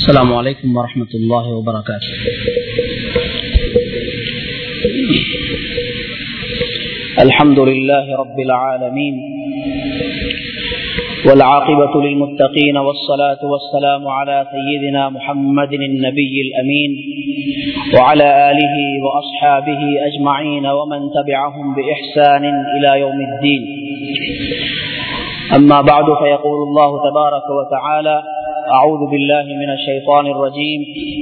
السلام عليكم ورحمة الله وبركاته. الحمد لله رب العالمين والعاقبة للمتقين والصلاة والسلام على سيدنا محمد النبي الأمين وعلى آله وأصحابه أجمعين ومن تبعهم بإحسان إلى يوم الدين. أما بعد فيقول الله تبارك وتعالى: أعوذ بالله من الشيطان الرجيم.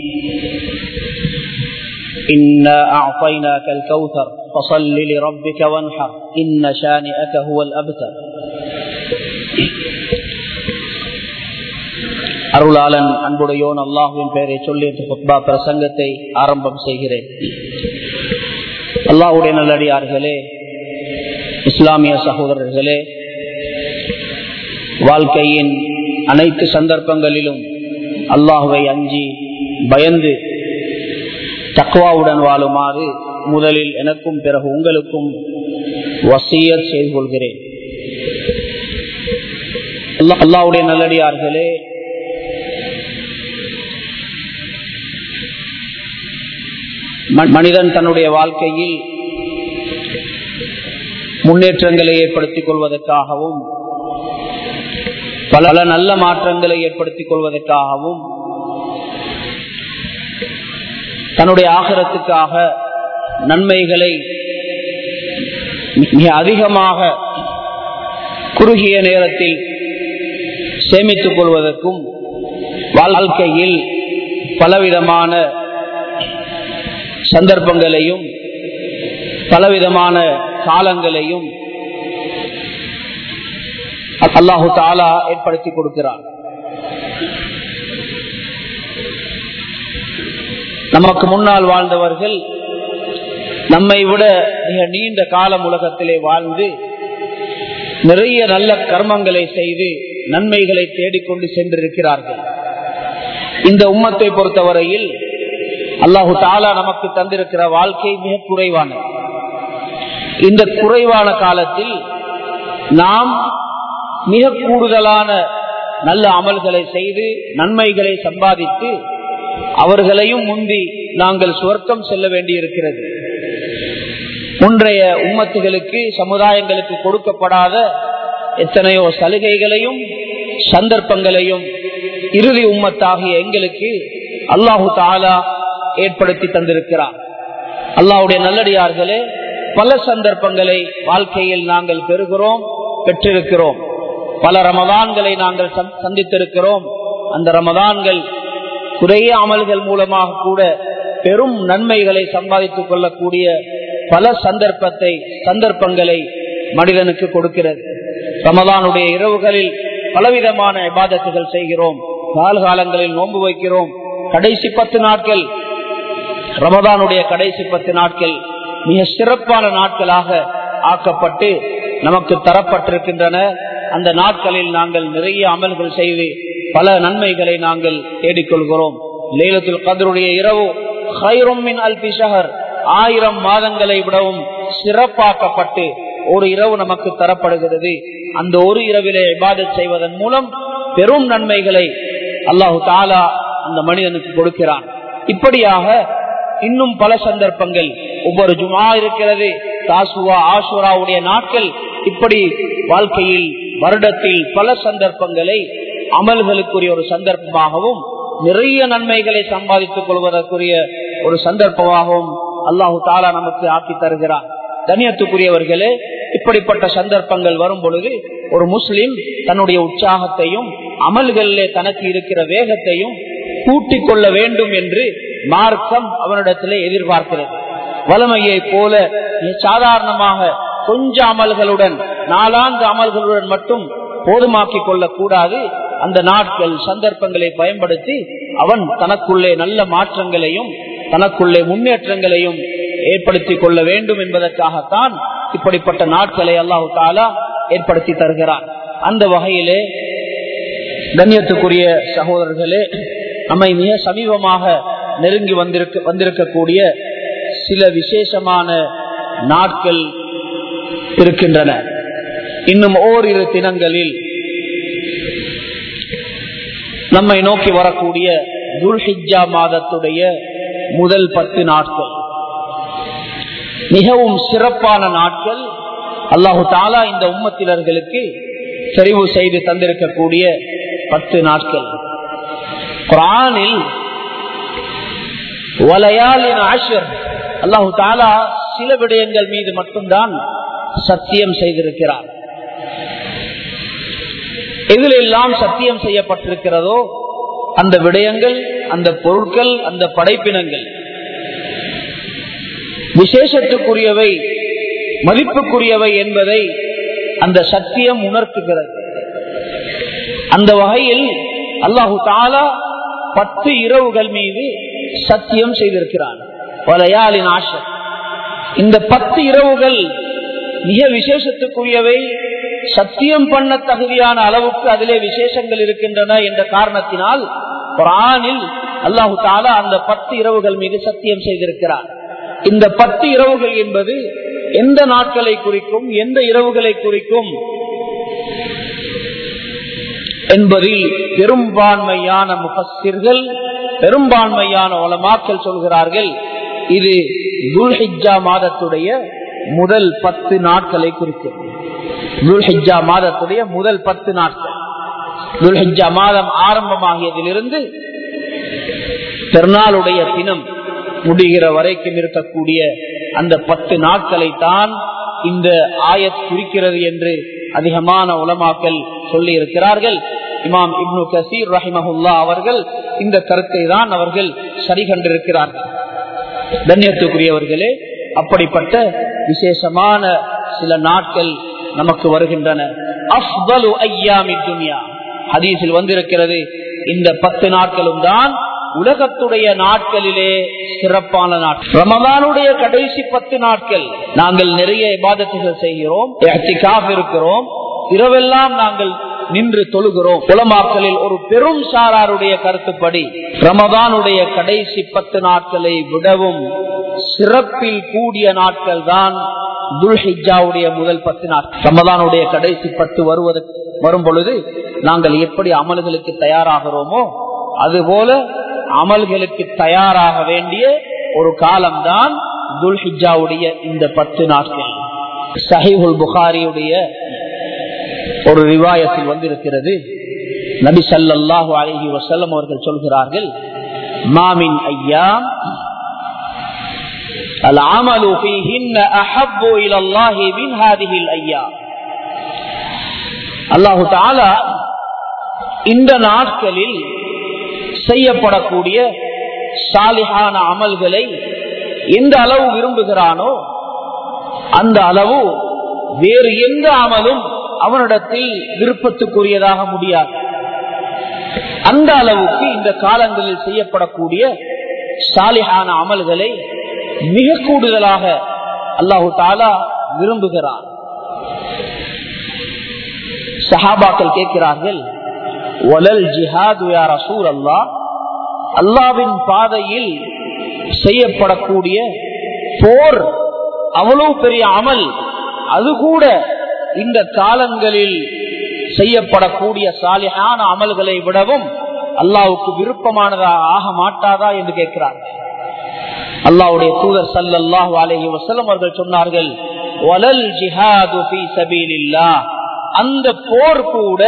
إنا أعطيناك الكوثر فصل لربك وانحر إن شانئك هو الأبتر. அருளாளன் அன்புடையோன் அல்லாஹ்வின் பெயரை சொல்லி குத்பா பிரசங்கத்தை ஆரம்பம் செய்கிறேன். அல்லாஹ்வுடைய நல்லடியார்களே, இஸ்லாமிய சகோதரர்களே, வாழ்க்கையின் அனைத்து சந்தர்ப்பங்களிலும் அல்லாஹ்வை அஞ்சி பயந்து தக்வாவுடன் வாழுமாறு முதலில் எனக்கும் பிறகு உங்களுக்கும் வசியத் செய்து கொள்கிறேன். அல்லாஹ்வுடைய நல்லடியார்களே, மனிதன் தன்னுடைய வாழ்க்கையில் முன்னேற்றங்களை ஏற்படுத்திக் கொள்வதற்காகவும் பல நல்ல மாற்றங்களை ஏற்படுத்திக் கொள்வதற்காகவும் தன்னுடைய ஆகிரத்துக்காக நன்மைகளை மிக அதிகமாக குறுகிய நேரத்தில் சேமித்துக் கொள்வதற்கும் வாழ்க்கையில் பலவிதமான சந்தர்ப்பங்களையும் பலவிதமான காலங்களையும் அல்லாஹு தஆலா ஏற்படுத்தி கொடுக்கிறார். நமக்கு முன்னால் வாழ்ந்தவர்கள் நம்மை விட மிக நீண்ட காலம் உலகத்திலே வாழ்ந்து நிறைய நல்ல கர்மங்களை செய்து நன்மைகளை தேடிக்கொண்டு சென்றிருக்கிறார்கள். இந்த உம்மத்தை பொறுத்தவரையில் அல்லாஹு தஆலா நமக்கு தந்திருக்கிற வாழ்க்கை மிக குறைவானது. இந்த குறைவான காலத்தில் நாம் மிக கூடுதலான நல்ல அமல்களை செய்து நன்மைகளை சம்பாதித்து அவர்களையும் முந்தி நாங்கள் சுவர்க்கம் செல்ல வேண்டி இருக்கிறது. முன்றைய உம்மத்துகளுக்கு சமுதாயங்களுக்கு கொடுக்கப்படாத எத்தனையோ சலுகைகளையும் சந்தர்ப்பங்களையும் இறுதி உம்மத்தாகிய எங்களுக்கு அல்லாஹு தஆலா ஏற்படுத்தி தந்திருக்கிறார். அல்லாஹ்வுடைய நல்லடியார்களே, பல சந்தர்ப்பங்களை வாழ்க்கையில் நாங்கள் பெற்றிருக்கிறோம். பல ரமதான்களை நாங்கள் சந்தித்திருக்கிறோம். அந்த ரமதான்கள் குறைய அமல்கள் மூலமாக கூட பெரும் நன்மைகளை சம்பாதித்துக் கொள்ளக்கூடிய பல சந்தர்ப்பங்களை மனிதனுக்கு கொடுக்கிறது. ரமதானுடைய இரவுகளில் பலவிதமான இபாதத்துகள் செய்கிறோம். காலங்களில் நோன்பு வைக்கிறோம். கடைசி 10 நாட்கள், ரமதானுடைய கடைசி 10 நாட்கள் மிக சிறப்பான நாட்களாக ஆக்கப்பட்டு நமக்கு தரப்பட்டிருக்கின்றன. அந்த நாட்களில் நாங்கள் நிறைய அமல்கள் செய்து பல நன்மைகளை நாங்கள் தேடிக்கொள்கிறோம். லைலத்துல் கத்ருடைய இரவு கைரும் மின் அல்ஃபி ஷஹர், 1000 மாதங்களை விடவும் சிறப்பாக்கப்பட்டு ஒரு இரவு நமக்கு தரப்படுகிறது. அந்த ஒரு இரவிலே இபாதத் செய்வதன் மூலம் பெரும் நன்மைகளை அல்லாஹு தஆலா அந்த மனிதனுக்கு கொடுக்கிறான். இப்படியாக இன்னும் பல சந்தர்ப்பங்கள், ஒவ்வொரு ஜுமா இருக்கிறது, தாசுவா, ஆஷுராவுடைய நாட்கள், இப்படி வாழ்க்கையில் வருடத்தில் பல சந்தர்ப்பங்களை அமல்களுக்குரிய ஒரு சந்தர்ப்பமாகவும் நிறைய நன்மைகளை சம்பாதித்துக் கொள்வதற்குரிய ஒரு சந்தர்ப்பமாகவும் அல்லாஹு தஆலா நமக்கு ஆக்கி தருகிறார். கண்ணியத்துக்குரியவர்களே, இப்படிப்பட்ட சந்தர்ப்பங்கள் வரும் பொழுது ஒரு முஸ்லிம் தன்னுடைய உற்சாகத்தையும் அமல்களிலே தனக்கு இருக்கிற வேகத்தையும் கூட்டிக் கொள்ள வேண்டும் என்று மார்க்கம் அவனிடத்திலே எதிர்பார்க்கிறது. வளமையை போல சாதாரணமாக கொஞ்ச அமல்களுடன், 4 அமல்களுடன் மட்டும் போதுமாக்கிக் கொள்ளக்கூடாது. அந்த நாட்கள் சந்தர்ப்பங்களை பயன்படுத்தி அவன் தனக்குள்ளே நல்ல மாற்றங்களையும் தனக்குள்ளே முன்னேற்றங்களையும் ஏற்படுத்திக் கொள்ள வேண்டும் என்பதற்காகத்தான் இப்படிப்பட்ட நாட்களை அல்லாஹு தஆலா ஏற்படுத்தி தருகிறார். அந்த வகையிலே கண்ணியத்துக்குரிய சகோதரர்களே, நம்மை மிக சமீபமாக நெருங்கி வந்திருக்கக்கூடிய சில விசேஷமான நாட்கள் இருக்கின்றன. இன்னும் ஓரிரு தினங்களில் நம்மை நோக்கி வரக்கூடிய துல்ஹிஜ்ஜா மாதத்துடைய முதல் 10 நாட்கள் மிகவும் சிறப்பான நாட்கள். அல்லாஹு தஆலா இந்த உம்மத்தினர்களுக்கு தெரிவு செய்து தந்திருக்கக்கூடிய 10 நாட்கள். குர்ஆனில் வலயாலின் அஷ்ர் அல்லாஹு தஆலா சில விடயங்கள் மீது மட்டும்தான் சத்தியம் செய்திருக்கிறார். எதிலெல்லாம் சத்தியம் செய்யப்பட்டிருக்கிறதோ அந்த விடயங்கள், அந்த பொருட்கள், அந்த படைப்பினங்கள் விசேஷத்துக்குரியவை, மதிப்புக்குரியவை என்பதை அந்த சத்தியம் உணர்த்துகிறது. அந்த வகையில் அல்லாஹு தஆலா 10 இரவுகள் மீது சத்தியம் செய்திருக்கிறார். வலயாலின் அஷ்ர். இந்த 10 இரவுகள் மிக விசேஷத்துக்குரியவை, சத்தியம் பண்ண தகுதியான அளவுக்கு அதிலே விசேஷங்கள் இருக்கின்றன என்ற காரணத்தினால் குர்ஆனில் அல்லாஹு தஆலா அந்த 10 இரவுகள் மீது சத்தியம் செய்திருக்கிறார். இந்த 10 இரவுகள் என்பது எந்த நாட்களை குறிக்கும், எந்த இரவுகளை குறிக்கும் என்பதில் பெரும்பான்மையான முஃபஸ்ஸிர்கள், பெரும்பான்மையான உலமாக்கள் சொல்கிறார்கள், இது துல்ஹிஜ்ஜா மாதத்துடைய முதல் 10 நாட்களை குறிக்கும். துல்ஹிஜ்ஜா மாதத்துடைய முதல் 10 நாட்கள். துல்ஹிஜ்ஜா மாதம் ஆரம்பமாகியதிலிருந்து பெருநாளுடைய தினம் முடிகிற வரைக்கும் இருக்கக்கூடிய அந்த 10 நாட்களை தான் இந்த ஆயத் குறிக்கிறது என்று அதிகமான உலமாக்கள் சொல்லி இருக்கிறார்கள். இமாம் இப்னு கசீர் ரஹிமஹுல்லா அவர்கள் இந்த கருத்தை தான் அவர்கள் சரி கண்டிருக்கிறார்கள். கண்ணியத்துக்குரியவர்களே, அப்படிப்பட்ட விசேஷமான சில நாட்கள் நமக்கு வருகின்றன. அஃதலு அய்யாமி துன்யா, ஹதீஸில் வந்திருக்கிறது, இந்த 10 நாட்களும் தான் உலகத்துடைய நாட்களிலே சிறப்பான நாட்கள். ரமதானுடைய கடைசி 10 நாட்கள் நாங்கள் நிறைய இபாதத்துகள் செய்கிறோம், இஅ்திகாஃப் இருக்கிறோம், இரவெல்லாம் நாங்கள் நின்று தொழுகிறோம். உலமாக்களில் ஒரு பெரும் சாராருடைய கருத்துப்படி ரமதானுடைய கடைசி 10 நாட்களை விடவும் சிறப்பில் கூடிய நாட்கள் தான் துல்ஹிஜ்ஜாவுடைய முதல் 10 நாட்கள். ரமதானுடைய கடைசி 10 வரும் பொழுது நாங்கள் எப்படி அமல்களுக்கு தயாராகிறோமோ அதுபோல அமல்களுக்கு தயாராக வேண்டிய ஒரு காலம்தான் துல்ஹிஜ்ஜாவுடைய இந்த 10 நாட்கள். சஹீஹுல் புகாரியுடைய ஒரு ரிவாயத்தில் வந்திருக்கிறது, நபி ஸல்லல்லாஹு அலைஹி வஸல்லம் அவர்கள் சொல்கிறார்கள், மாமின் அய்யாம் العمل فيهن أحب إلى الله من هذه الأيام. அல்லாஹு தஆலா இந்த நாட்களில் செய்யப்படக்கூடிய சாலிஹான அமல்களை எந்த அளவு விரும்புகிறானோ அந்த அளவு வேறு எந்த அமலும் அவனிடத்தில் விருப்பத்துக்குரியதாக முடியாது. அந்த அளவுக்கு இந்த காலங்களில் செய்யப்படக்கூடிய சாலிஹான அமல்களை மிக கூடுதலாக அல்லாஹு தஆலா விரும்புகிறார். சஹாபாக்கள் கேட்கிறார்கள், வலல் ஜிஹாது யா ரசூலல்லாஹ், அல்லாஹ்வின் பாதையில் செய்யப்படக்கூடிய போர் அவ்வளவு பெரிய அமல், அது கூட இந்த காலங்களில் செய்யப்படக்கூடிய சாலிஹான அமல்களை விடவும் அல்லாஹ்வுக்கு விருப்பமானதா ஆக மாட்டாதா என்று கேட்கிறார்கள். அல்லாஹ்வுடைய தூதர் ஸல்லல்லாஹு அலைஹி வஸல்லம் அவர்கள் சொன்னார்கள், வலல் ஜிஹாது ஃபீ சபீலில்லாஹ், அந்த போர் கூட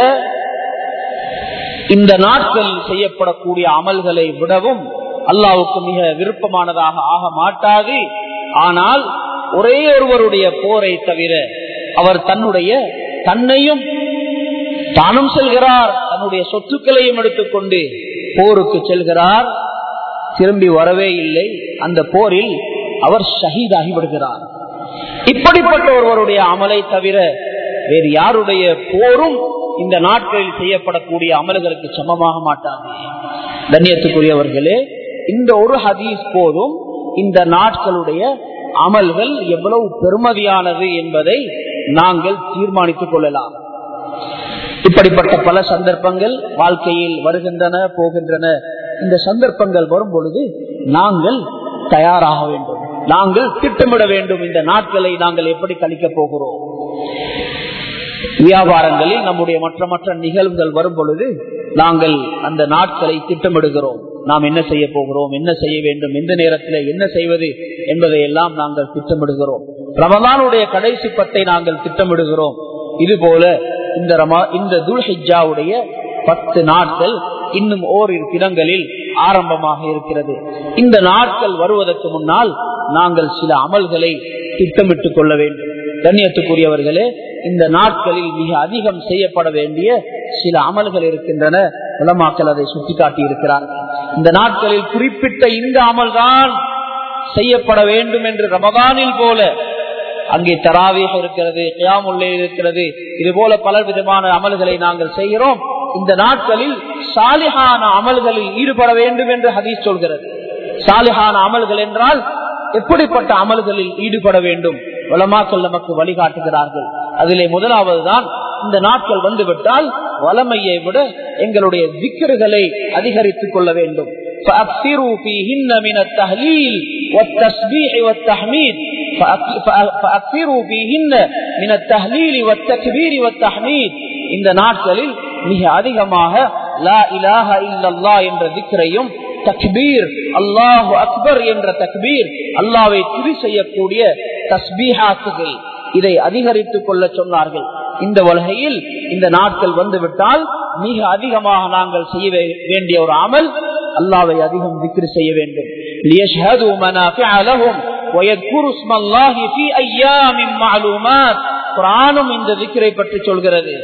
இந்த நாட்களில் செய்யப்படக்கூடிய அமல்களை விடவும் அல்லாஹ்வுக்கு மிக விருப்பமானதாக ஆக மாட்டாது. ஆனால் ஒரே ஒருவருடைய போரை தவிர அவர் தன்னையும் தானும் செல்கிறார், தன்னுடைய சொத்துக்களையும் எடுத்துக்கொண்டு போருக்கு செல்கிறார், திரும்பி வரவே இல்லை, அந்த போரில் அவர் ஷஹீதாகி விடுகிறார். இப்படிப்பட்ட ஒருவருடைய அமலை தவிர வேறு யாருடைய போரும் இந்த நாட்களில் செய்யப்படக்கூடிய அமல்களுக்கு சமமாக மாட்டாது. கண்ணியத்துக்குரியவர்களே, இந்த ஒரு ஹதீஸ் போதும் இந்த நாட்களுடைய அமல்கள் எவ்வளவு பெருமதியானது என்பதை நாங்கள் தீர்மானித்துக் கொள்ளலாம். இப்படிப்பட்ட பல சந்தர்ப்பங்கள் வாழ்க்கையில் வருகின்றன, போகின்றன. இந்த சந்தர்ப்பங்கள் வரும் பொழுது நாங்கள் தயாராக வேண்டும், நாங்கள் திட்டமிட வேண்டும். இந்த நாட்களை நாங்கள் எப்படி கழிக்கப் போகிறோம்? வியாபாரங்களில் நம்முடைய மற்ற நிகழ்வுகள் வரும் பொழுது நாங்கள் அந்த நாட்களை திட்டமிடுகிறோம். நாம் என்ன செய்ய போகிறோம், என்ன செய்ய வேண்டும், எந்த நேரத்தில் என்ன செய்வது என்பதை எல்லாம் நாங்கள் திட்டமிடுகிறோம். ரமலானுடைய கடைசி 10 நாங்கள் திட்டமிடுகிறோம். இதுபோல இந்த துல்ஹிஜ்ஜாவுடைய 10 நாட்கள் இன்னும் ஓரிரு தினங்களில் ஆரம்பமாக இருக்கிறது. இந்த நாட்கள் வருவதற்கு முன்னால் நாங்கள் சில அமல்களை திட்டமிட்டுக் கொள்ள வேண்டும். கண்ணியத்துக்குரியவர்களே, இந்த நாட்களில் மிக அதிகம் செய்யப்பட வேண்டிய சில அமல்கள் இருக்கின்றன. உலமாக்கள் அதை சுட்டிக்காட்டி இருக்கிறார்கள். இந்த நாட்களில் குறிப்பிட்ட இந்த அமல்தான் செய்யப்பட வேண்டும் என்று ரமதானில் போல அங்கே தராவீஹ் இருக்கிறது, கியாமுல் லைல் இருக்கிறது, இது போல பல விதமான அமல்களை நாங்கள் செய்கிறோம். இந்த நாட்களில் சாலிஹான அமல்களில் ஈடுபட வேண்டும் என்று ஹதீஸ் சொல்கிறது. சாலிஹான அமல்கள் என்றால் எப்படிப்பட்ட அமல்களில் ஈடுபட வேண்டும் உலமாக்கள் நமக்கு வழிகாட்டுகிறார்கள். அதிலே முதலாவதுதான், இந்த நாட்கள் வந்துவிட்டால் வளமையை விட எங்களுடைய திக்ருகளை அதிகரித்துக் கொள்ள வேண்டும். فأكثروا فيهن من التهليل والتسبيح والتحميد فأكثروا فيهن من التهليل والتكبير والتحميد. இந்த நாட்களில் மிக அதிகமாக லா இலாஹ இல்லல்லாஹ் என்ற திக்ரையும் தக்பீர் அல்லாஹு அக்பர் என்ற தக்பீர் அல்லாஹ்வை துதி செய்யக்கூடிய தஸ்பீஹாத்துகள் இதை அதிகரித்துக் கொள்ள சொன்னார்கள். இந்த வகையில் இந்த நாட்கள் வந்துவிட்டால் மிக அதிகமாக நாங்கள் செய்ய வேண்டிய ஒரு அமல் அல்லாஹ்வை அதிகம் திக்ர் செய்ய வேண்டும். லியஷ்ஹது மனாஃபிஅ லஹும் வயذ்குரு ஸ்மல்லாஹி ஃபீ அய்யாமின் மஅலூமாத். குர்ஆனும் இந்த திக்ரை பற்றி சொல்கிறது.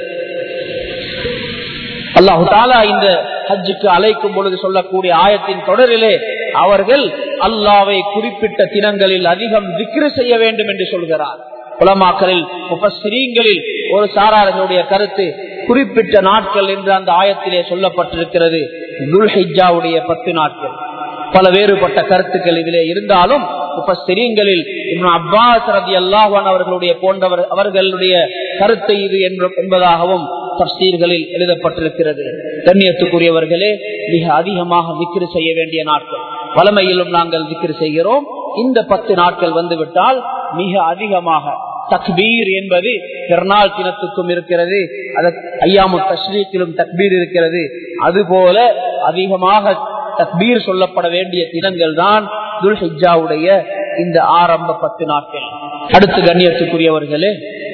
அல்லாஹ் தஆலா இந்த ஹஜ்ஜுக்கு அழைக்கும் பொழுது சொல்லக்கூடிய ஆயத்தின் தொடரிலே அவர்கள் அல்லாஹ்வை குறிப்பிட்ட தினங்களில் அதிகம் திக்ர் செய்ய வேண்டும் என்று சொல்கிறார். உலமாக்களில் முஃபஸ்ஸிரீன்களில் ஒரு சாரார்களுடைய கருத்து, குறிப்பிட்ட நாட்கள் என்று அந்த ஆயத்திலே சொல்லப்பட்டிருக்கிறது துல்ஹிஜ்ஜாவுடைய 10 நாட்கள். பல வேறுபட்ட கருத்துக்கள் இதிலே இருந்தாலும் முஃபஸ்ஸிரீன்களில் இப்னு அப்பாஸ் ரலியல்லாஹு அன்ஹு அவர்களுடைய போன்றவர் அவர்களுடைய கருத்தை இது என்பதாகவும் தஃசீர்களில் எழுதப்பட்டிருக்கிறது. கண்ணியத்துக்குரியவர்களே, மிக அதிகமாக திக்ர் செய்ய வேண்டிய நாட்கள். வளமையிலும் நாங்கள் திக்ர் செய்கிறோம். இந்த 10 நாட்கள் வந்துவிட்டால் மிக அதிகமாக தக்பீர் என்பது பெருநாள் தினத்துக்கும் இருக்கிறது, ஐயாமு தஷ்ரீக்கிலும் தக்பீர் இருக்கிறது. அதுபோல அதிகமாக தக்பீர் சொல்லப்பட வேண்டிய தினங்கள் தான் துல்ஹிஜ்ஜாவுடைய இந்த ஆரம்ப 10 நாட்கள். அடுத்து கண்ணியத்துக்குரியவர்களே,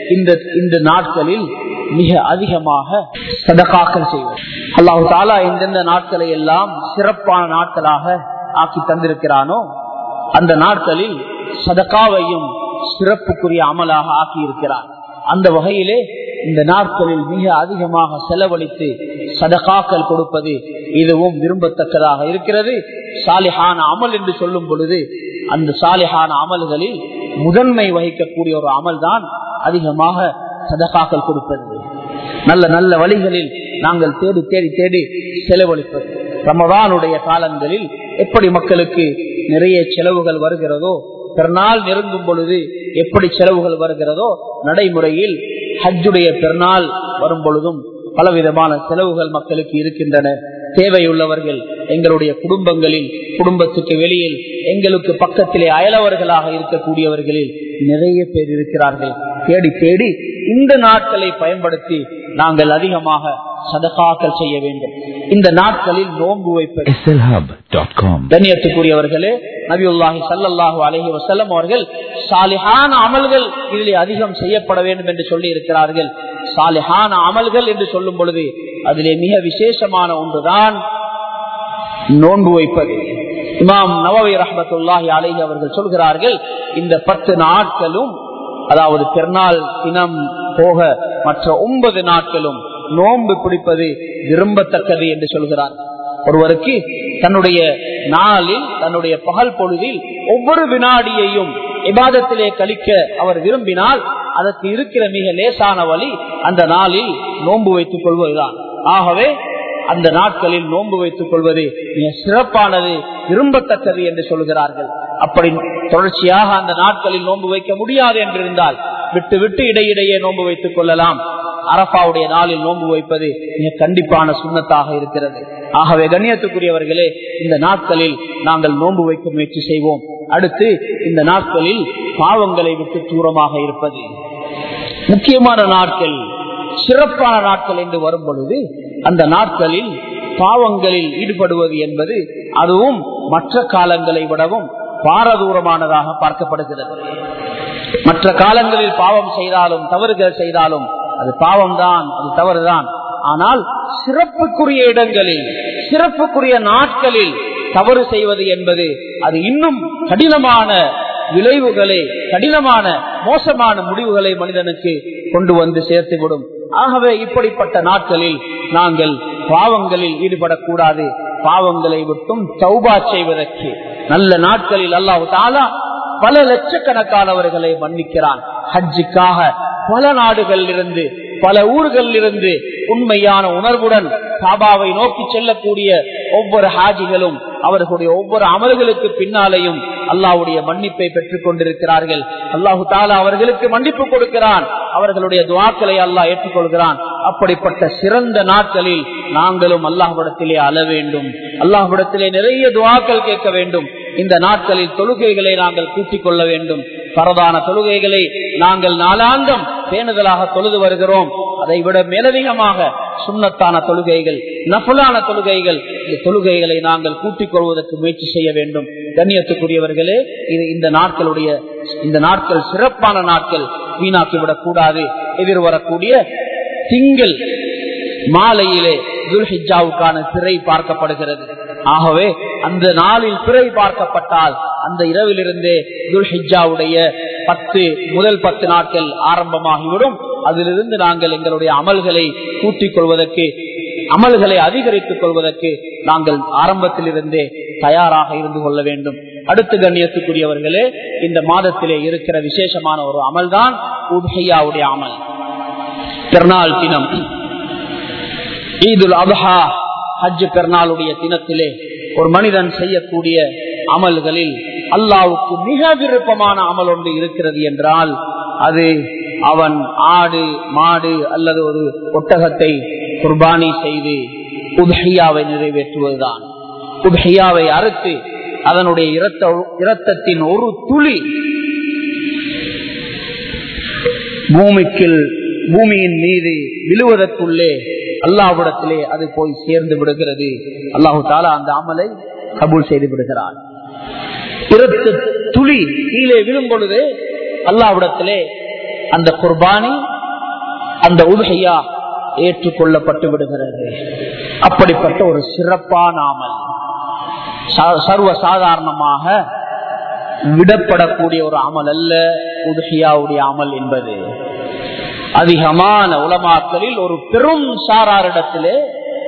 இந்த நாட்களில் மிக அதிகமாக சதகாக்கள் செய்வோம். அல்லாஹ் தஆலா எந்தெந்த நாட்களை எல்லாம் சிறப்பான நாட்களாக ஆக்கி தந்திருக்கிறானோ அந்த நாட்களில் சதகாவையும் சிறப்புக்குரிய அமலாக ஆக்கி இருக்கிறார். அந்த வகையிலே இந்த நாட்களில் மிக அதிகமாக செலவழித்து சதகாக்கள் கொடுப்பது இதுவும் விரும்பத்தக்கதாக இருக்கிறது. சாலிஹான அமல் என்று சொல்லும் பொழுது அந்த சாலிஹான அமல்களில் முதன்மை வகிக்கக்கூடிய ஒரு அமல் தான் அதிகமாக சதகாக்கள் கொடுப்பது. நல்ல நல்ல வழிகளில் நாங்கள் தேடி தேடி தேடி செலவழிப்பது. ரமதானுடைய காலங்களில் எப்படி மக்களுக்கு நிறைய செலவுகள் வருகிறதோ, பெருநாள் நெருங்கும் பொழுது எப்படி செலவுகள் வருகிறதோ, நடைமுறையில் ஹஜ்ஜுடைய பெருநாள் வரும் பொழுதும் பலவிதமான செலவுகள் மக்களுக்கு இருக்கின்றன. தேவையுள்ளவர்கள் எங்களுடைய குடும்பங்களில், குடும்பத்துக்கு வெளியில், எங்களுக்கு பக்கத்திலே அயலவர்களாக இருக்கக்கூடியவர்களில் நிறைய பேர் இருக்கிறார்கள். தேடி தேடி இந்த நாட்களை பயன்படுத்தி நாங்கள் அதிகமாக சதகாக்கள் செய்ய வேண்டும். இந்த நாட்களில் நோன்பு வைப்பது. கண்ணியத்துக்குரியவர்களே, நபியுல்லாஹி ஸல்லல்லாஹு அலைஹி வஸல்லம் அவர்கள் சாலிஹான அமல்கள் இதிலே அதிகம் செய்யப்பட வேண்டும் என்று சொல்லி இருக்கிறார்கள். சாலிஹான அமல்கள் என்று சொல்லும் பொழுது அதிலே மிக விசேஷமான ஒன்றுதான் நோன்பு வைப்பது. இமாம் நவவி ரஹ்மத்துல்லாஹி அலைஹி அவர்கள் சொல்கிறார்கள், இந்த 10 நாட்களும், அதாவது பெருநாள் தினம் போக மற்ற 9 நாட்களும் நோன்பு பிடிப்பது விரும்பத்தக்கது என்று சொல்கிறார். ஒருவருக்கு தன்னுடைய நாளில், தன்னுடைய பகல் பொழுதில் ஒவ்வொரு வினாடியையும் இபாதத்திலே கழிக்க அவர் விரும்பினால் அதற்கு இருக்கிற மிக லேசான வழி அந்த நாளில் நோன்பு வைத்துக் கொள்வதுதான். ஆகவே அந்த நாட்களில் நோன்பு வைத்துக் கொள்வது மிக சிறப்பானது, விரும்பத்தக்கது என்று சொல்கிறார்கள். அப்படி தொடர்ச்சியாக அந்த நாட்களில் நோன்பு வைக்க முடியாது என்றிருந்தால் விட்டு விட்டு இடையிடையே நோன்பு வைத்துக் கொள்ளலாம். அரஃபாவுடைய நாளில் நோன்பு வைப்பது மிக கண்டிப்பான சுன்னத்தாக இருக்கிறது. ஆகவே கண்ணியத்துக்குரியவர்களே, இந்த நாட்களில் நாங்கள் நோன்பு வைக்க முயற்சி செய்வோம். அடுத்து இந்த நாட்களில் பாவங்களை விட்டு தூரமாக இருப்பது. முக்கியமான நாட்கள், சிறப்பான நாட்கள் என்று வரும் பொழுது அந்த நாட்களில் பாவங்களில் ஈடுபடுவது என்பது அதுவும் மற்ற காலங்களை விடவும் பாரதூரமானதாக பார்க்கப்படுகிறது. மற்ற காலங்களில் பாவம் செய்தாலும் தவறுகள் செய்தாலும் அது பாவம்தான், அது தவறுதான். ஆனால் சிறப்புக்குரிய இடங்களில் சிறப்புக்குரிய நாட்களில் தவறு செய்வது என்பது அது இன்னும் கடினமான விளைவுகளை, கடினமான மோசமான முடிவுகளை மனிதனுக்கு கொண்டு வந்து சேர்த்துவிடும். ஆகவே இப்படிப்பட்ட நாட்களில் நாங்கள் பாவங்களில் ஈடுபடக்கூடாது. பாவங்களை விட்டும் தௌபா செய்வதற்கு நல்ல நாட்களில் அல்லாஹ் தஆலா பல லட்சக்கணக்கானவர்களை மன்னிக்கிறான். ஹஜ்ஜுக்காக பல நாடுகளில் இருந்து பல ஊர்களில் இருந்து உண்மையான உணர்வுடன் காபாவை நோக்கி செல்லக்கூடிய ஒவ்வொரு ஹாஜிகளும் அவர்களுடைய ஒவ்வொரு அமல்களுக்கு பின்னாலேயும் அல்லாஹ்வுடைய மன்னிப்பை பெற்றுக் கொண்டிருக்கிறார்கள். அல்லாஹு தஆலா அவர்களுக்கு மன்னிப்பு கொடுக்கிறான். அவர்களுடைய துஆக்களை அல்லாஹ் ஏற்றுக்கொள்கிறான். அப்படிப்பட்ட சிறந்த நாட்களில் நாங்களும் அல்லாஹ்விடத்திலே அழ வேண்டும். அல்லாஹ்விடத்திலே நிறைய துஆக்கள் கேட்க வேண்டும். இந்த நாட்களில் தொழுகைகளை நாங்கள் கூட்டிக் கொள்ள வேண்டும். பரதான தொழுகைகளை நாங்கள் நாளாந்தம் பேணுதலாக தொழுது வருகிறோம். அதை விட மேலதிகமாக சுன்னத்தான தொழுகைகள், நஃபிலான தொழுகைகள், இந்த தொழுகைகளை நாங்கள் கூட்டிக் கொள்வதற்கு முயற்சி செய்ய வேண்டும். கண்ணியத்துக்குரியவர்களே, இது இந்த நாட்கள் சிறப்பான நாட்கள், வீணாக்கிவிடக் கூடாது. எதிர்வரக்கூடிய திங்கள் மாலையிலே துல்ஹிஜ்ஜாவுக்கான பிறை பார்க்கப்படுகிறது. ஆகவே அந்த நாளில் பிறை பார்க்கப்பட்டால் அந்த இரவிலிருந்தே துல்ஹிஜ்ஜாவுடைய முதல் 10 நாட்கள் ஆரம்பமாகிவிடும். அதிலிருந்து நாங்கள் எங்களுடைய அமல்களை கூட்டிக் கொள்வதற்கு, அமல்களை அதிகரித்துக் கொள்வதற்கு நாங்கள் ஆரம்பத்திலிருந்தே தயாராக இருந்து கொள்ள வேண்டும். அடுத்து கண்ணியத்துக்குரியவர்களே, இந்த மாதத்திலே இருக்கிற விசேஷமான ஒரு அமல்தான் உத்ஹியாவுடைய அமல். பெருநாள் தினம், ஈதுல் அத்ஹா, ஹஜ் பெருநாளுடைய தினத்திலே ஒரு மனிதன் செய்யக்கூடிய அமல்களில் அல்லாஹ்வுக்கு மிக விருப்பமான அமல் ஒன்று இருக்கிறது என்றால் அது அவன் ஆடு, மாடு அல்லது ஒரு ஒட்டகத்தை குர்பானி செய்து உத்ஹியாவை நிறைவேற்றுவதுதான். உத்ஹியாவை அறுத்து அதனுடைய இரத்தத்தின் ஒரு துளி பூமியின் மீது விழுவதற்குள்ளே அல்லாஹ்விடத்திலே அது போய் சேர்ந்து விடுகிறது. அல்லாஹு தஆலா அந்த அமலை கபூல் செய்து விடுகிறான். இரத்த துளி கீழே விழும் பொழுது அல்லாஹ்விடத்திலே அந்த குர்பானி, அந்த உத்ஹியா ஏற்றுக்கொள்ளப்பட்டு விடுகிறது. அப்படிப்பட்ட ஒரு சிறப்பான அமல், சர்வ சாதாரணமாக விடப்படக்கூடிய ஒரு அமல் அல்ல உத்ஹியாவுடைய அமல் என்பது. அதிகமான உலமாக்களில் ஒரு பெரும் சாராரிடத்திலே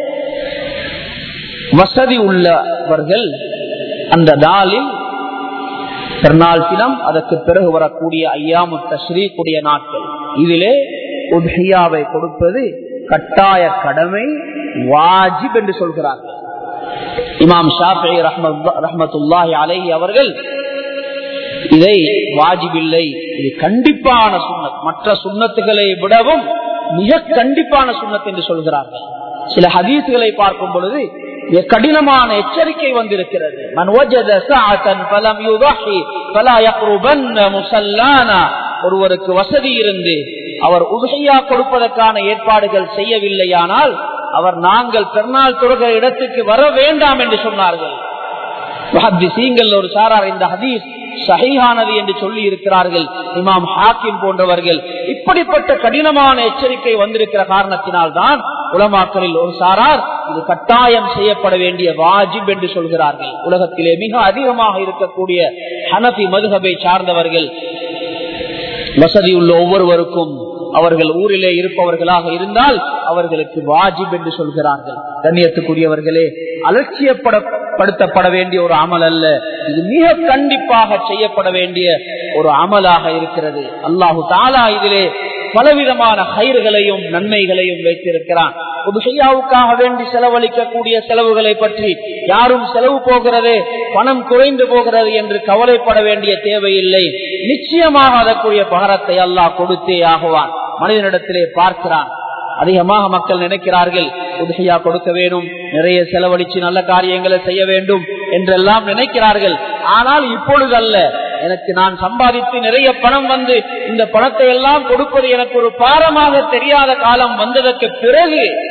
வசதி உள்ளவர்கள் அந்த நாளில் பெருநாள் தினம், அதற்கு பிறகு வரக்கூடிய ஐயாமு தஷ்ரீக்குடைய நாட்கள், இதிலே உத்ஹியாவை கொடுப்பது கட்டாய கடமை, வாஜிப் என்று சொல்கிறார்கள். இமாம் ஷாஃபிஈ ரஹ்மத்துல்லாஹி அலைஹி அவர்கள் இதை வாஜிபில்லை, இது கண்டிப்பான சுன்னத், மற்ற சுன்னத்துகளை விடவும் மிக கண்டிப்பான சுன்னத் என்று சொல்கிறார்கள். சில ஹதீஸ்களை பார்க்கும் பொழுது கடினமான எச்சரிக்கை வந்திருக்கிறது. மன் வஜத ஸஅதன் ஃபலம் யுضحி ஃபலா யக்ருபன்ன முஸல்லானா, ஒருவருக்கு வசதி இருந்து அவர் உத்ஹியா கொடுப்பதற்கான ஏற்பாடுகள் செய்யவில்லையானால் அவர் நாங்கள் பெருநாள் தொழுகிற இடத்துக்கு வர வேண்டாம் என்று சொன்னார்கள். முஹத்திஸீன்கள் ஒரு சாரார் இந்த ஹதீஸ் சஹீஹானது என்று சொல்லி இருக்கிறார்கள். இமாம் ஹாக்கிம் போன்றவர்கள் இப்படிப்பட்ட கடினமான எச்சரிக்கை வந்திருக்கிற காரணத்தினால் தான் உலமாக்களில் ஒரு சாரார் இது கட்டாயம் செய்யப்பட வேண்டிய வாஜிப் என்று சொல்கிறார்கள். உலகத்திலே மிக அதிகமாக இருக்கக்கூடிய ஹனஃபி மதுஹபை சார்ந்தவர்கள் வசதியுள்ள ஒவ்வொருவருக்கும் அவர்கள் ஊரிலே இருப்பவர்களாக இருந்தால் அவர்களுக்கு வாஜிப் என்று சொல்கிறார்கள். கண்ணியத்துக்குரியவர்களே, அலட்சியப்படுத்தப்பட வேண்டிய ஒரு அமல் அல்ல, இது மிக கண்டிப்பாக செய்யப்பட வேண்டிய ஒரு அமலாக இருக்கிறது. அல்லாஹு தஆலா இதிலே பலவிதமான கயிறுகளையும் நன்மைகளையும் வைத்திருக்கிறான். உத்ஹியாவுக்காக வேண்டி செலவழிக்கக்கூடிய செலவுகளை பற்றி யாரும் செலவு போகிறது, பணம் குறைந்து போகிறது என்று கவலைப்பட வேண்டிய தேவையில்லை. நிச்சயமாக அதற்குரிய பகரத்தை அல்லாஹ் கொடுத்தே ஆகுவான். மனிதனிடத்திலே பார்க்கிறான். அதிகமாக மக்கள் நினைக்கிறார்கள் உத்ஹியா கொடுக்க வேண்டும், நிறைய செலவழிச்சு நல்ல காரியங்களை செய்ய வேண்டும் என்றெல்லாம் நினைக்கிறார்கள். ஆனால் இப்பொழுது அல்ல, எனக்கு நான் சம்பாதித்து நிறைய பணம் வந்து இந்த பணத்தை எல்லாம் கொடுப்பது எனக்கு ஒரு பாரமாக தெரியாத காலம் வந்ததற்கு பிறகு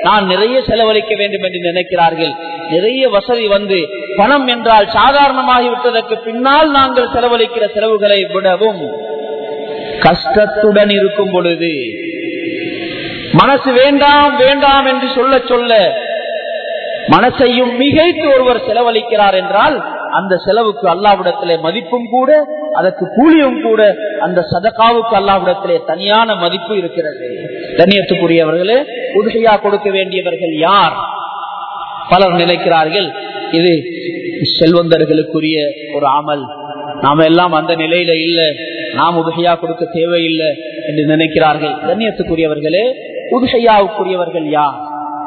நான் நிறைய செலவழிக்க வேண்டும் என்று நினைக்கிறார்கள். நிறைய வசதி வந்து பணம் என்றால் சாதாரணமாகிவிட்டதற்கு பின்னால் நாங்கள் செலவழிக்கிற செலவுகளை விடவும் கஷ்டத்துடன் இருக்கும் பொழுது மனசு வேண்டாம் வேண்டாம் என்று சொல்ல சொல்ல மனசையும் மிகைத்து ஒருவர் செலவழிக்கிறார் என்றால் அந்த செலவுக்கு அல்லாஹ்விடத்திலே மதிப்பும் கூட, அதற்கு கூலியும் கூட, அந்த சதகாவுக்கு அல்லாஹ்விடத்திலே தனியான மதிப்பு இருக்கிறது. கண்ணியத்துக்குரியவர்களே, உதுஹியா கொடுக்க வேண்டியவர்கள் யார்? பலர் நினைக்கிறார்கள் இது செல்வந்தர்களுக்குரிய ஒரு அமல், நாம எல்லாம் அந்த நிலையில இல்ல, நாம் உதுஹியா கொடுக்க தேவையில்லை என்று நினைக்கிறார்கள். கண்ணியத்துக்குரியவர்களே, உதுஹியாவுக்குரியவர்கள் யார்?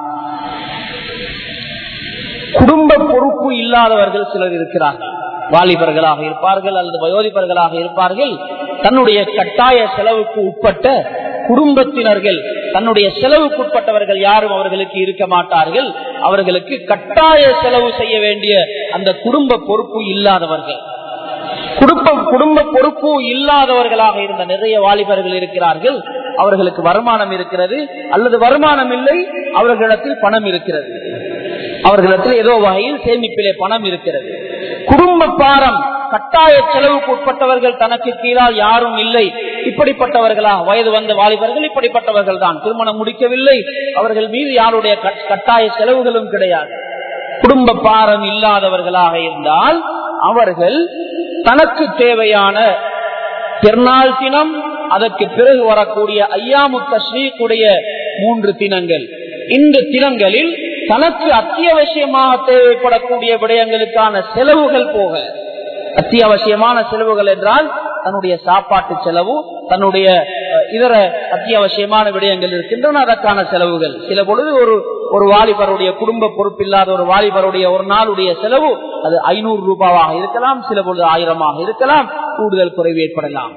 குடும்ப பொறுப்பு இல்லாதவர்கள் சிலர் இருக்கிறார்கள். வாலிபர்களாக இருப்பார்கள் அல்லது வயோதிபர்களாக இருப்பார்கள். தன்னுடைய கட்டாய செலவுக்கு உட்பட்ட குடும்பத்தினர்கள், தன்னுடைய செலவுக்கு உட்பட்டவர்கள் யாரும் அவர்களுக்கு இருக்க மாட்டார்கள். அவர்களுக்கு கட்டாய செலவு செய்ய வேண்டிய அந்த குடும்ப பொறுப்பு இல்லாதவர்கள், குடும்ப பொறுப்பு இல்லாதவர்களாக இருந்த நிறைய வாலிபர்கள் இருக்கிறார்கள். அவர்களுக்கு வருமானம் இருக்கிறது அல்லது வருமானம் இல்லை, அவர்களிடத்தில் பணம் இருக்கிறது, அவர்களிடத்தில் ஏதோ வகையில் சேமிப்பிலே பணம் இருக்கிறது. குடும்ப பாரம், கட்டாய செலவுக்கு உட்பட்டவர்கள் தனக்கு கீழால் யாரும் இல்லை. இப்படிப்பட்டவர்களா வயது வந்த வாலிபர்கள் இப்படிப்பட்டவர்கள் தான். திருமணம் முடிக்கவில்லை, அவர்கள் மீது யாருடைய கட்டாய செலவுகளும் கிடையாது. குடும்ப பாரம் இல்லாதவர்களாக இருந்தால் அவர்கள் தனக்கு தேவையான பெருநாள் தினம், அதற்கு பிறகு வரக்கூடிய ஐயாமு தஷ்ரீக்குடைய 3 தினங்கள், இந்த தினங்களில் தனக்கு அத்தியாவசியமாக தேவைப்படக்கூடிய விடயங்களுக்கான செலவுகள் போக, அத்தியாவசியமான செலவுகள் என்றால் தன்னுடைய சாப்பாட்டு செலவு, தன்னுடைய இதர அத்தியாவசியமான விடயங்கள் இருக்கின்றன, அதற்கான செலவுகள். சில பொழுது ஒரு வாலிபருடைய குடும்ப பொறுப்பில்லாத ஒரு வாலிபருடைய ஒரு நாளுடைய செலவு அது 500 ரூபாவாக இருக்கலாம், சில பொழுது 1000 இருக்கலாம், கூடுதல் குறைவு ஏற்படலாம்.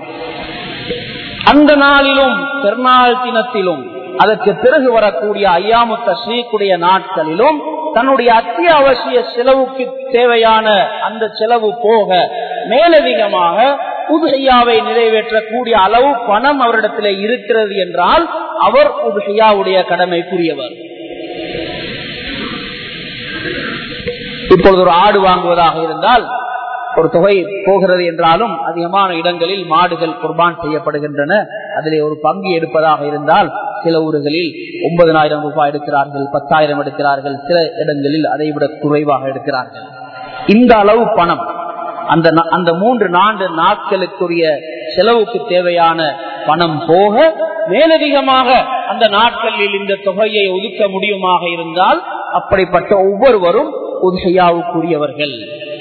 அந்த நாளிலும் பெருநாள் தினத்திலும் அதற்கு பிறகு வரக்கூடிய ஐயாமு தஷ்ரீக்குடைய நாட்களிலும் தன்னுடைய அத்தியாவசிய செலவுக்கு தேவையான அந்த செலவு போக மேலதிகமாக உதுஹியாவை நிறைவேற்றக்கூடிய அளவு பணம் அவரிடத்தில் இருக்கிறது என்றால் அவர் உதுஹியாவுடைய கடமைக்குரியவர். இப்பொழுது ஒரு ஆடு வாங்குவதாக இருந்தால் ஒரு தொகை போகிறது என்றாலும் அதிகமான இடங்களில் மாடுகள் குர்பான் செய்யப்படுகின்றன. அதிலே ஒரு பங்கு எடுப்பதாக இருந்தால் சில ஊர்களில் 9,000 ரூபாய் எடுக்கிறார்கள், 10,000 எடுக்கிறார்கள், சில இடங்களில் அதை விட குறைவாக எடுக்கிறார்கள். இந்த அளவு பணம் அந்த 3 நாட்களுக்குரிய செலவுக்கு தேவையான பணம் போக மேலதிகமாக அந்த நாட்களில் இந்த தொகையை ஒதுக்க முடியுமாக இருந்தால் அப்படிப்பட்ட ஒவ்வொருவரும் உதுஹியாவுக்குரியவர்கள்.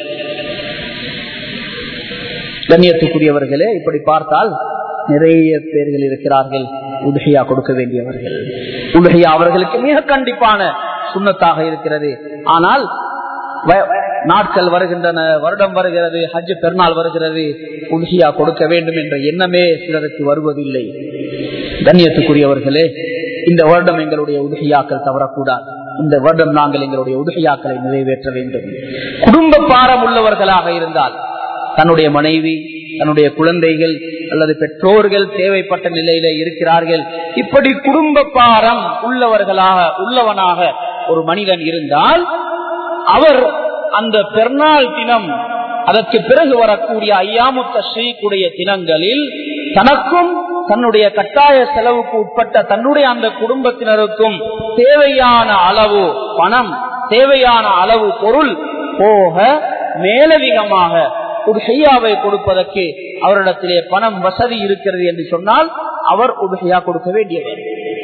கண்ணியத்துக்குரியவர்களே, இப்படி பார்த்தால் நிறைய பேர்கள் இருக்கிறார்கள் உதுஹியா கொடுக்க வேண்டியவர்கள். உதுஹியா அவர்களுக்கு மிக கண்டிப்பான சுன்னத்தாக இருக்கிறது. ஆனால் நாட்கள் வருகின்றன, வருடம் வருகிறது, ஹஜ் பெருநாள் வருகிறது, உதுஹியா கொடுக்க வேண்டும் என்ற எண்ணமே சிலருக்கு வருவதில்லை. கண்ணியத்துக்குரியவர்களே, இந்த வருடம் எங்களுடைய உதுஹியாக்கள் தவறக்கூடாது. இந்த வருடம் நாங்கள் எங்களுடைய உதுஹியாக்களை நிறைவேற்ற வேண்டும். குடும்ப பாரம் உள்ளவர்களாக இருந்தால் தன்னுடைய மனைவி, தன்னுடைய குழந்தைகள் அல்லது பெற்றோர்கள் தேவைப்பட்ட நிலையில இருக்கிறார்கள், இப்படி குடும்ப பாரம் உள்ளவனாக ஒரு மனிதன் இருந்தால் அவர் அந்த பெருநாள் தினம், அதற்கு பிறகு வரக்கூடிய ஐயாமு தஷ்ரீக்குடைய தினங்களில் தனக்கும் தன்னுடைய கட்டாய செலவுக்கு உட்பட்ட தன்னுடைய அந்த குடும்பத்தினருக்கும் தேவையான அளவு பணம், தேவையான அளவு பொருள் போக மேலதிகமாக உதுஹியாவை கொடுப்பதற்கு அவரிடத்திலே பணம் வசதி இருக்கிறது என்று சொன்னால் அவர் உதுஹியா கொடுக்க வேண்டியவர்.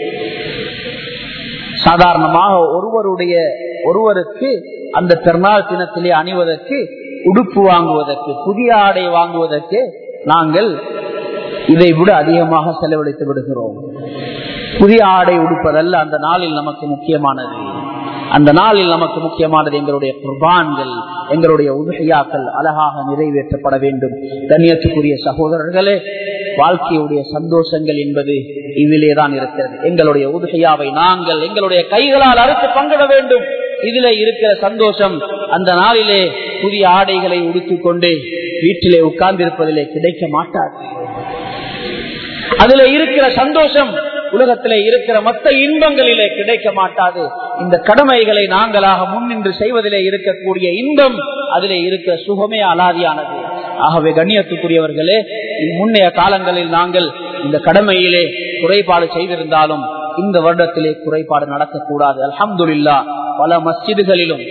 சாதாரணமாக ஒருவருக்கு அந்த பெருநாள் தினத்திலே அணிவதற்கு, உடுப்பு வாங்குவதற்கு, புதிய ஆடை வாங்குவதற்கு நாங்கள் இதை விட அதிகமாக செலவழித்து விடுகிறோம். புதிய ஆடை உடுப்பதல்ல அந்த நாளில் நமக்கு முக்கியமானது. அந்த நாளில் நமக்கு முக்கியமானது எங்களுடைய குர்பான்கள், எங்களுடைய உதுஹியாக்கள் அழகாக நிறைவேற்றப்பட வேண்டும். கண்ணியத்துக்குரிய சகோதரர்களே, வாழ்க்கையுடைய சந்தோஷங்கள் என்பது இதிலேதான் இருக்கிறது. எங்களுடைய உதுஹியாவை நாங்கள் எங்களுடைய கைகளால் அறுத்து பங்கிட வேண்டும். இதிலே இருக்கிற சந்தோஷம் அந்த நாளிலே புதிய ஆடைகளை உடுத்திக் கொண்டு வீட்டிலே உட்கார்ந்திருப்பதிலே கிடைக்க மாட்டாது. அதுல இருக்கிற சந்தோஷம் உலகத்திலே இருக்கிற மற்ற இன்பங்களிலே கிடைக்க மாட்டாது. இந்த கடமைகளை நாங்களாக முன்னின்று செய்வதிலே இருக்கக்கூடிய இன்பம், அதிலே இருக்கிற சுகமே அலாதியானது. ஆகவே கண்ணியத்துக்குரியவர்களே, முன்னைய காலங்களில் நாங்கள் இந்த கடமையிலே குறைபாடு செய்திருந்தாலும் இந்த வருடத்திலே குறைபாடு நடக்கக்கூடாது. அல்ஹம்துலில்லாஹ் பல மஸ்ஜிதுகளிலும்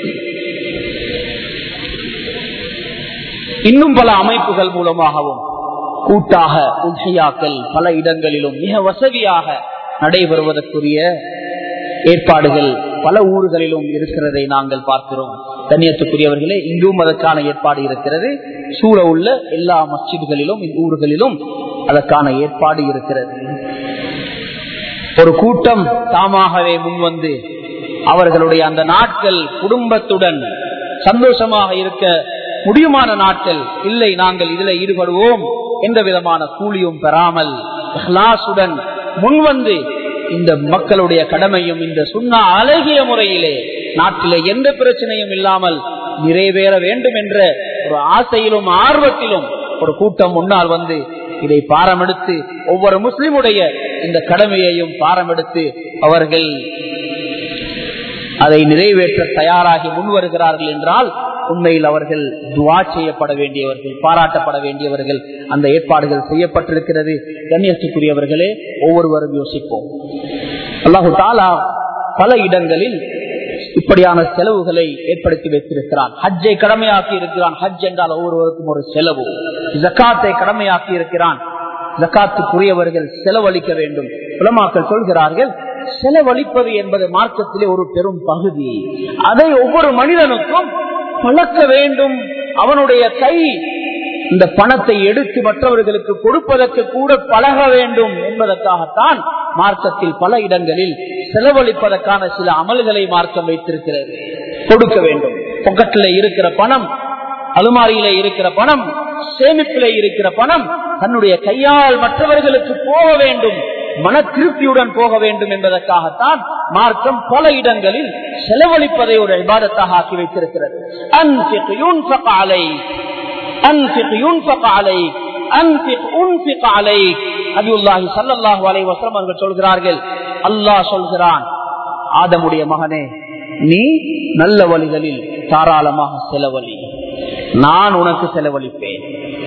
இன்னும் பல அமைப்புகள் மூலமாகவும் கூட்டாக உத்ஹியாக்கள் பல இடங்களிலும் மிக வசதியாக நடைபெறுவதற்குரிய ஏற்பாடுகள் பல ஊர்களிலும் இருக்கிறதை நாங்கள் பார்க்கிறோம். கண்ணியத்துக்குரியவர்களே, இங்கும் அதற்கான ஏற்பாடு இருக்கிறது. சூழ உள்ள எல்லா மஸ்ஜிதுகளிலும் ஊர்களிலும் அதற்கான ஏற்பாடு இருக்கிறது. ஒரு கூட்டம் தாமாகவே முன்வந்து அவர்களுடைய அந்த நாட்கள் குடும்பத்துடன் சந்தோஷமாக இருக்க முடியுமான நாட்கள் இல்லை, நாங்கள் இதில் ஈடுபடுவோம் எந்த விதமான கூலியும் பெறாமல் இஹ்லாசுடன் முன்வந்து இந்த மக்களுடைய கடமையும் இந்த சுன்னா அழகிய முறையிலே நாட்டிலே எந்த பிரச்சனையும் இல்லாமல் நிறைவேற வேண்டும் என்ற ஒரு ஆசையிலும் ஆர்வத்திலும் ஒரு கூட்டம் முன்னால் வந்து இதை பாரமெடுத்து ஒவ்வொரு முஸ்லிமுடைய இந்த கடமையையும் பாரமெடுத்து அவர்கள் அதை நிறைவேற்ற தயாராகி முன்வருகிறார்கள் என்றால் உண்மையில் அவர்கள் துஆ செய்யப்பட வேண்டியவர்கள், பாராட்டப்பட வேண்டியவர்கள். அந்த ஏற்பாடுகள் செய்யப்பட்டிருக்கிறது. கண்ணியத்துக்குரியவர்களே, ஒவ்வொருவரும் யோசிப்போம். அல்லாஹு தஆலா பல இடங்களில் இப்படியான செலவுகளை ஏற்படுத்தி வைத்திருக்கிறான். ஹஜ்ஜை கடமையாக்கி இருக்கிறான். ஹஜ் என்றால் ஒவ்வொருவருக்கும் ஒரு செலவு. ஜகாத்தை கடமையாக்கி இருக்கிறான். ஜகாத்துக்குரியவர்கள் செலவழிக்க வேண்டும். உலமாக்கள் சொல்கிறார்கள், செலவழிப்பது என்பது மார்க்கத்திலே ஒரு பெரும் பகுதி. அதை ஒவ்வொரு மனிதனுக்கும் பழக்க வேண்டும். அவனுடைய கை இந்த பணத்தை எடுத்து மற்றவர்களுக்கு கொடுப்பதற்கு கூட பழக வேண்டும் என்பதற்காகத்தான் மார்க்கத்தில் பல இடங்களில் செலவழிப்பதற்கான சில அமல்களை மார்க்கம் வைத்திருக்கிறது. கொடுக்க வேண்டும். பொக்கெட்டில் இருக்கிற பணம், அலுமாரியிலே இருக்கிற பணம், சேமிப்பிலே இருக்கிற பணம் தன்னுடைய கையால் மற்றவர்களுக்கு போக வேண்டும், மன திருப்தியுடன் போக வேண்டும் என்பதற்காகத்தான் மார்க்கம் பல இடங்களில் செலவழிப்பதை ஒரு இபாதத்தாக ஆக்கி வைத்திருக்கிறது. அன்ஃபிக் யுன்ஃபக் அலைக், அன்ஃபிக் யுன்ஃபக் அலைக், அன்ஃபிக் உன்ஃபிக் அலைக். நபியுல்லாஹி ஸல்லல்லாஹு அலைஹி வஸல்லம் அவர்கள் சொல்கிறார்கள், அல்லாஹ் சொல்கிறான், ஆதமுடைய மகனே, நீ நல்ல வழிகளில் தாராளமாக செலவழி, நான் உனக்கு செலவழிப்பேன்.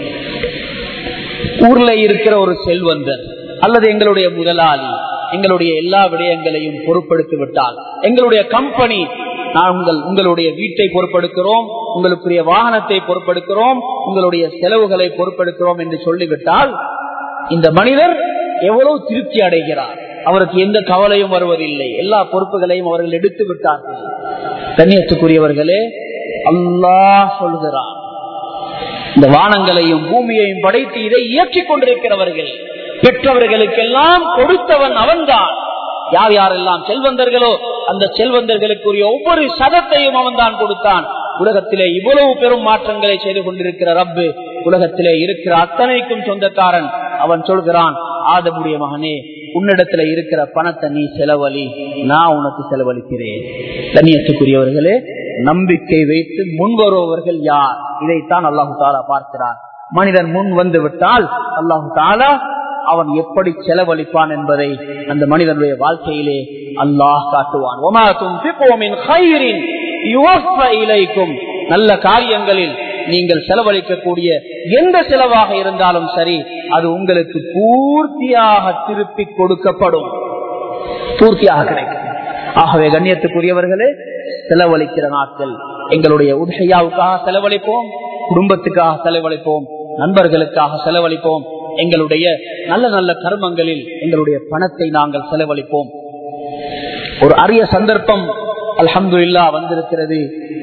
ஊர்ல இருக்கிற ஒரு செல்வந்தர் அல்லது எங்களுடைய முதலாளி எங்களுடைய எல்லா விடயங்களையும் பொறுப்படுத்தி விட்டால், எங்களுடைய கம்பெனி, நாங்கள் உங்களுடைய வீட்டை பொறுப்பெடுக்கிறோம், உங்களுக்குரிய வாகனத்தை பொறுப்பெடுக்கிறோம், உங்களுடைய செலவுகளை பொறுப்பெடுக்கிறோம் என்று சொல்லிவிட்டால் இந்த மனிதர் எவ்வளவு திருப்தி அடைகிறார். அவருக்கு எந்த கவலையும் வருவதில்லை. எல்லா பொறுப்புகளையும் அவர்கள் எடுத்து விட்டார்கள். கண்ணியத்துக்குரியவர்களே, அல்லாஹ் சொல்கிறார், இந்த வானங்களையும் பூமியையும் படைத்து இதை இயற்றிக் கொண்டிருக்கிறவர்கள், பெற்றவர்களுக்கெல்லாம் கொடுத்தவன் அவன்தான். யார் யாரெல்லாம் செல்வந்தர்களோ அந்த செல்வந்தர்களுக்குரிய ஒவ்வொரு சதத்தையும் அவன் தான் கொடுத்தான். உலகத்திலே இவ்வளவு பெரும் மாற்றங்களை செய்து கொண்டிருக்கிற ரப்பு உலகத்திலே இருக்கிற அத்தனைக்கும் சொந்தக்காரன். அவன் சொல்கிறான், ஆதமுடைய மகனே, உன்னிடத்துல இருக்கிற பணத்தை நீ செலவழி, நான் உனக்கு செலவழிக்கிறேன். கண்ணியத்துக்குரியவர்களே, நம்பிக்கை வைத்து முன்வருபவர்கள் யார்? இதைத்தான் அல்லாஹு தஆலா பார்க்கிறான். மனிதன் முன் வந்து விட்டால் அல்லாஹு தஆலா அவன் எப்படி செலவழிப்பான் என்பதை அந்த மனிதனுடைய வாழ்க்கையிலே அல்லாஹ் காட்டுவான். வமா துன்ஃபிகு மின் கைரின் யுவஃபா இலைக்கும். நல்ல காரியங்களில் நீங்கள் செலவழிக்கக்கூடிய எந்த செலவாக இருந்தாலும் சரி, அது உங்களுக்கு பூர்த்தியாக திருப்பி கொடுக்கப்படும், பூர்த்தியாக கிடைக்கும். ஆகவே கண்ணியத்துக்குரியவர்களே, செலவழிக்கிற நாட்கள் எங்களுடைய உத்ஹியாவுக்காக செலவழிப்போம், குடும்பத்துக்காக செலவழிப்போம், நண்பர்களுக்காக செலவழிப்போம், எங்களுடைய நல்ல நல்ல கர்மங்களில் எங்களுடைய பணத்தை நாங்கள் செலவழிப்போம். ஒரு அரிய சந்தர்ப்பம் அல்ஹம்துலில்லாஹ் வந்திருக்கிறது.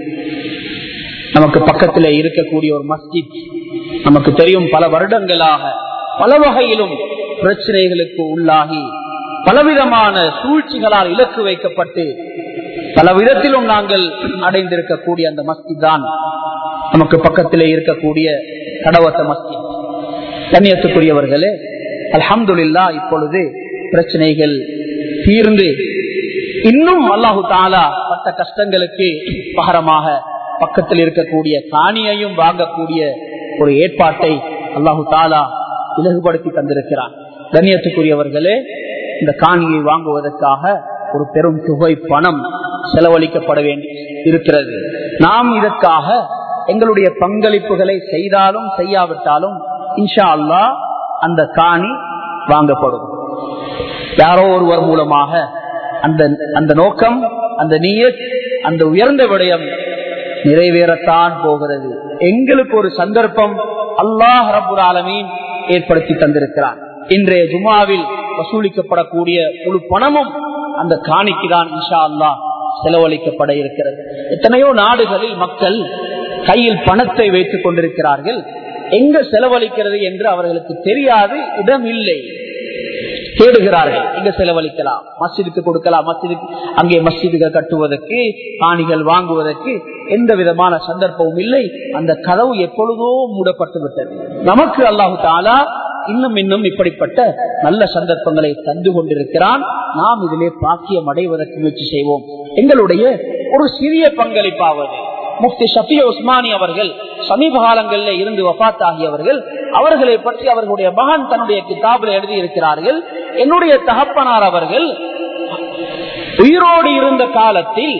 நமக்கு பக்கத்திலே இருக்கக்கூடிய ஒரு மஸ்ஜித், நமக்கு தெரியும், பல வருடங்களாக பல வகையிலும் பிரச்சனைகளுக்கு உள்ளாகி பலவிதமான சூழ்ச்சிகளால் இலக்கு வைக்கப்பட்டு பல விதத்திலும் நாங்கள் அடைந்திருக்கக்கூடிய அந்த மஸ்ஜித் தான் நமக்கு பக்கத்திலே இருக்கக்கூடிய கடவத்த மஸ்ஜித். கண்ணியத்துக்குரியவர்களே, அல்ஹம்துலில்லாஹ் இப்பொழுது பிரச்சனைகள் தீர்ந்து இன்னும் அல்லாஹு தஆலா பட்ட கஷ்டங்களுக்கு பகரமாக பக்கத்தில் இருக்கக்கூடிய காணியையும் வாங்கக்கூடிய ஒரு ஏற்பாட்டை அல்லாஹு தஆலா இலகுபடுத்தி தந்திருக்கிறார். கண்ணியத்துக்குரியவர்களே, இந்த காணியை வாங்குவதற்காக ஒரு பெரும் தொகை பணம் செலவழிக்கப்பட வேண்டி இருக்கிறது. நாம் இதற்காக எங்களுடைய பங்களிப்புகளை செய்தாலும் செய்யாவிட்டாலும் இன்ஷா அல்லாஹ் அந்த காணி வாங்கப்படும். யாரோ ஒருவர் மூலமாக அந்த நோக்கம், அந்த நியத், அந்த உயர்ந்த விடயம் நிறைவேறத்தான் போகிறது. எங்களுக்கு ஒரு சந்தர்ப்பம் அல்லாஹ் ரப்புல் ஆலமீன் ஏற்படுத்தி தந்திருக்கிறார். இன்றைய ஜுமாவில் வசூலிக்கப்படக்கூடிய முழு பணமும் அந்த காணிக்குதான் இன்ஷா அல்லாஹ் செலவழிக்கப்பட இருக்கிறது. எத்தனையோ நாடுகளில் மக்கள் கையில் பணத்தை வைத்துக் கொண்டிருக்கிறார்கள். எங்க செலவழிக்கிறது என்று அவர்களுக்கு தெரியாது, இடம் இல்லை, தேடுகிறார்கள். எங்க செலவழிக்கலாம், மஸ்ஜிதுக்கு கொடுக்கலாம், மஸ்ஜிதுக்கு அங்கே மஸ்ஜிதுகள் கட்டுவதற்கு, காணிகள் வாங்குவதற்கு எந்த விதமான சந்தர்ப்பமும் இல்லை. அந்த கதவு எப்பொழுதோ மூடப்பட்டு விட்டது. நமக்கு அல்லாஹு தஆலா இன்னும் இப்படிப்பட்ட நல்ல சந்தர்ப்பங்களை தந்து கொண்டிருக்கிறான். நாம் இதிலே பாக்கியம் அடைவதற்கு முயற்சி செய்வோம். எங்களுடைய ஒரு சிறிய பங்களிப்பாவது. முஃப்தி ஷஃபி உஸ்மானி அவர்கள் சமீப காலங்களில் இருந்து வஃபாத் ஆகியவர்கள், அவர்களை பற்றி அவர்களுடைய மகன் தன்னுடைய கிதாபில் எழுதி இருக்கிறார்கள். என்னுடைய தகப்பனார் அவர்கள் உயிரோடு இருந்த காலத்தில்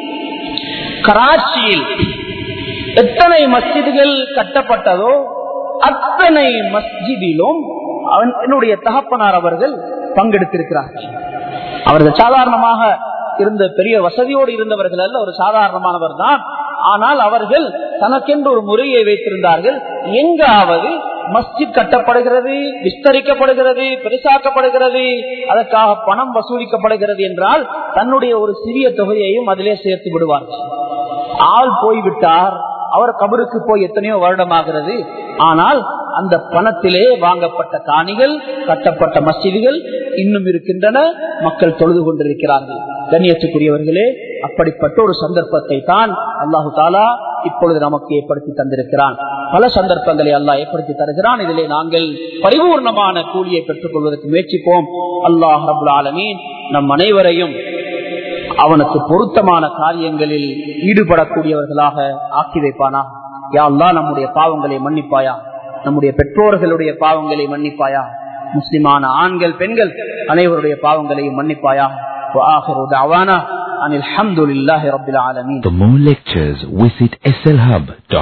கராச்சியில் எத்தனை மஸ்ஜிதுகள் கட்டப்பட்டதோ அத்தனை மஸ்ஜிதிலும் என்னுடைய தகப்பனார் அவர்கள் பங்கெடுத்திருக்கிறார்கள். அவர்கள் சாதாரணமாக இருந்த பெரிய வசதியோடு இருந்தவர்கள் அல்ல, ஒரு சாதாரணமானவர் தான். ஆனால் அவர்கள் தனக்கென்று ஒரு முறையை வைத்திருந்தார்கள். எங்காவது மஸ்ஜித் கட்டப்படுகிறது, விஸ்தரிக்கப்படுகிறது, பெருசாக்கப்படுகிறது, அதற்காக பணம் வசூலிக்கப்படுகிறது என்றால் தன்னுடைய ஒரு சிறிய தொகையையும் அதிலே சேர்த்து விடுவார்கள். ஆள் போய்விட்டார், அவர் கபருக்கு போய் எத்தனையோ வருடமாகிறது. ஆனால் அந்த பணத்திலே வாங்கப்பட்ட காணிகள், கட்டப்பட்ட மஸ்ஜிதுகள் இன்னும் இருக்கின்றன, மக்கள் தொழுது கொண்டிருக்கிறார்கள். கண்ணியத்துக்குரியவர்களே, அப்படிப்பட்ட ஒரு சந்தர்ப்பத்தை தான் அல்லாஹு தஆலா இப்பொழுது நமக்கு ஏற்படுத்தி தந்திருக்கிறான். பல சந்தர்ப்பங்களை அல்லாஹ் ஏற்படுத்தி தருகிறான். இதிலே நாங்கள் பரிபூர்ணமான கூலியை பெற்றுக் கொள்வதற்கு முயற்சிப்போம். அல்லாஹ் ரப்புல் ஆலமீன் நம் அனைவரையும் அவனுக்கு பொருத்தமான காரியங்களில் ஈடுபடக்கூடியவர்களாக ஆக்கி வைப்பானா. யா அல்லாஹ், நம்முடைய பாவங்களை மன்னிப்பாயா, நம்முடைய பெற்றோர்களுடைய பாவங்களை மன்னிப்பாயா, முஸ்லிமான ஆண்கள் பெண்கள் அனைவருடைய பாவங்களையும் மன்னிப்பாயா. وآخر دعوانا أن الحمد لله رب العالمين. For more lectures visit slhub.com.